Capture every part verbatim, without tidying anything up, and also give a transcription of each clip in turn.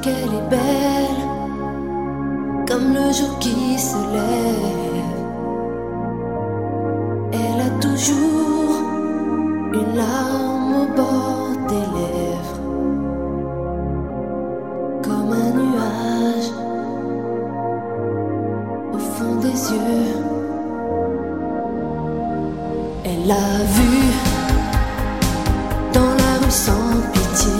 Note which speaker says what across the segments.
Speaker 1: qu'elle est belle, comme le jour qui se lève. Elle a toujours une larme au bord des lèvres, comme un nuage au fond des yeux. Elle l'a vu dans la rue sans pitié.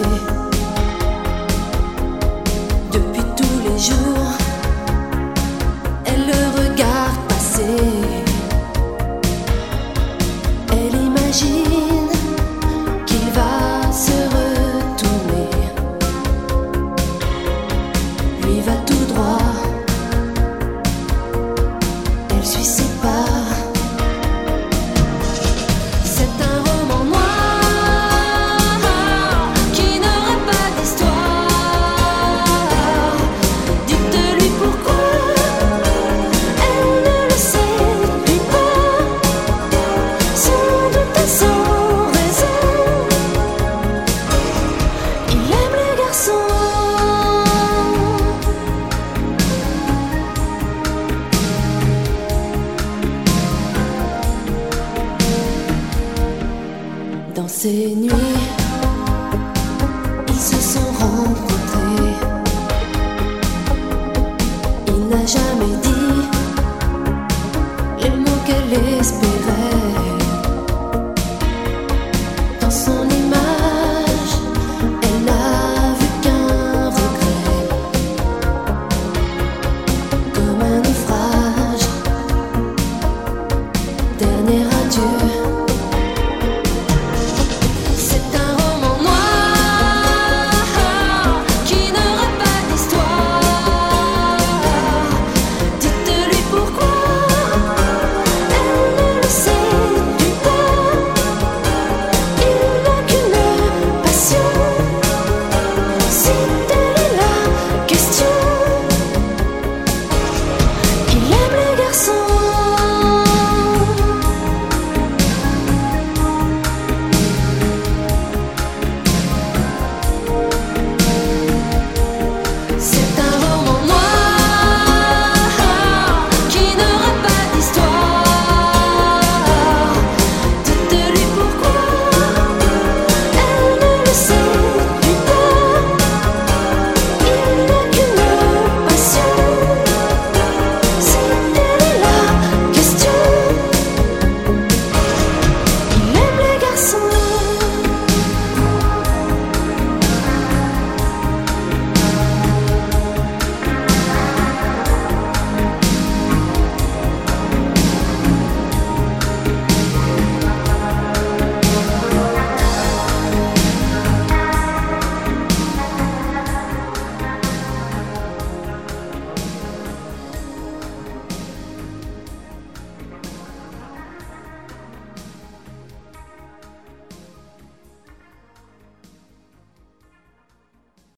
Speaker 1: Depuis tous les jours, elle le regarde passer. Elle imagine qu'il va se retourner. Lui va tout droit, elle suit ses pas. C'est un roman noir qui n'aurait pas d'histoire. Dites-lui pourquoi elle ne le séduit pas. Sans doute et sans raison, il aime les garçons. Dans ces nuits, ils se sont rencontrés. Il n'a jamais dit les mots qu'elle espérait.